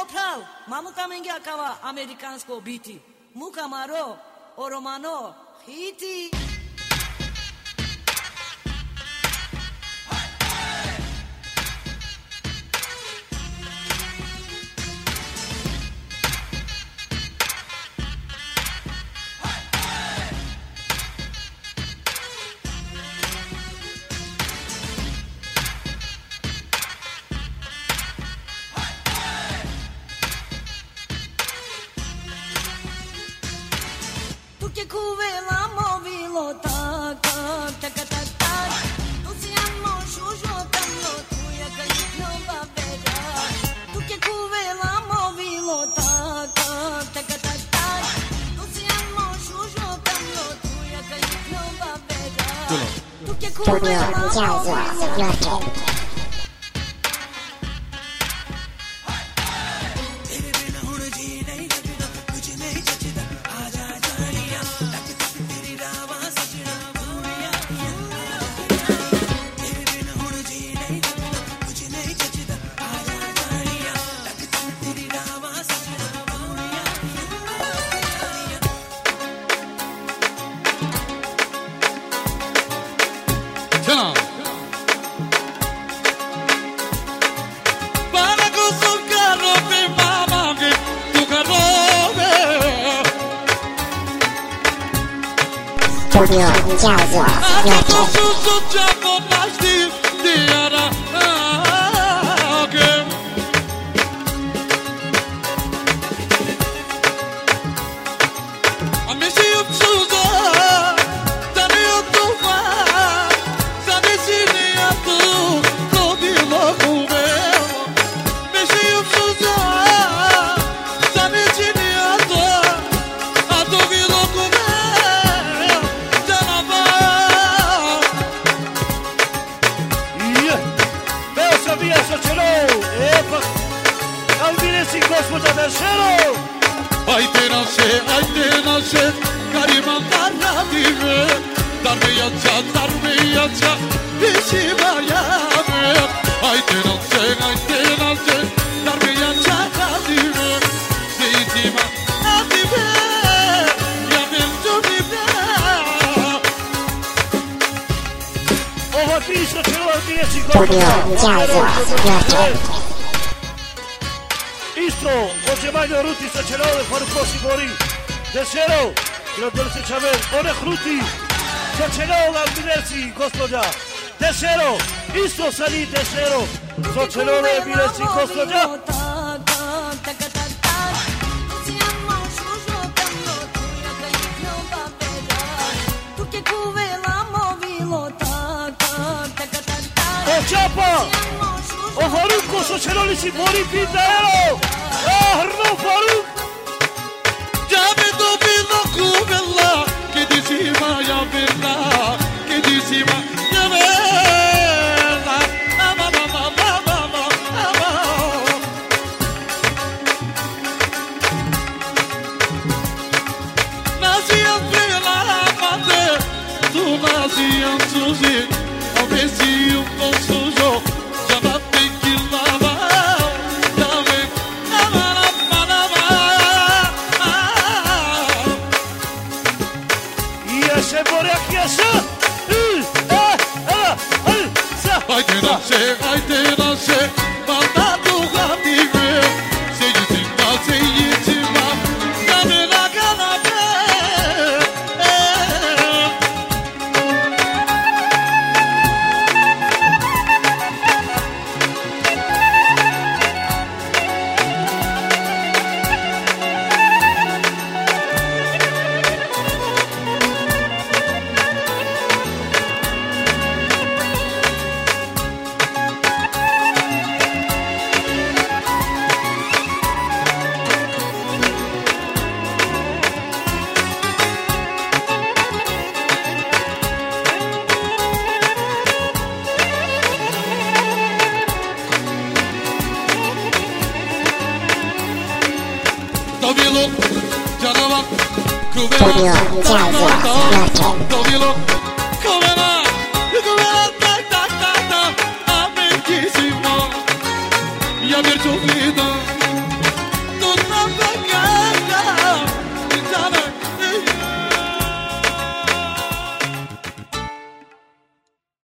oprao, mamuka mengia kawa amerikansko biti. Muka maro, oromano, hiti. Que cuvela movilo tak tak tak tak tak tu si amo shujo tamlo tu ya kayno babeda tu que cuvela movilo tak tak tak tak tu si amo shujo tamlo tu ya kayno babeda tu que cuvela movilo Istro, odziemanio ruti sacielowe, farkosi gori. Desero, gradolce chavel, one hruti. Sacielowe ambinerci, gospodia. Desero, istro sali desero. Sacielowe ambinerci, gospodia. Chapa! O Faruk ko socheroli si bori pitaero! Arno Faruk! Jabe to bilo kubella, che diceva ya bella, che diceva ya bella. Ama mama mama mama. Nasia bella mate, tu nasia suzi, avessi un po' sujo, già batte chi lava, dove se bore aqui essa. Ai te nasce, mandado amigo, sei de cima, camela canapé. Come